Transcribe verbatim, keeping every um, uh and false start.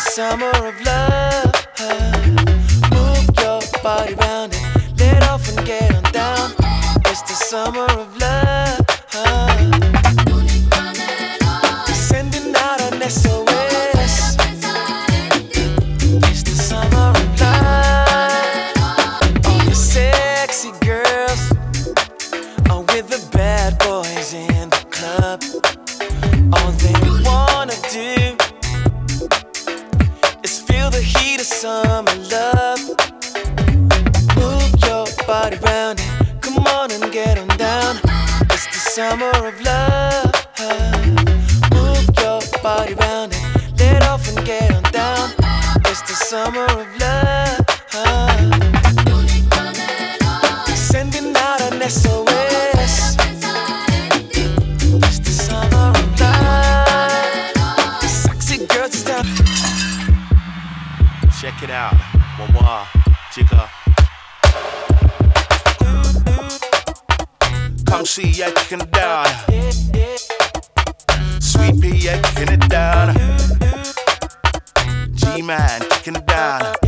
summer of love. Move your body round it, let off and get on down. It's the summer of love. Sending out an S O S. It's the summer of love. All the sexy girls are with the bad boys in the club. All they wanna do is feel the heat of summer love. Move your body round it, come on and get on down. It's the summer of love. Move your body round it, let off and get on down. It's the summer of love. Sending out an S O S. It's the summer of love. Sexy girls is down. Check it out, one more, chica. Come see ya kicking it down. Sweet pea, yeah, kicking it down. G-Man, kicking it down.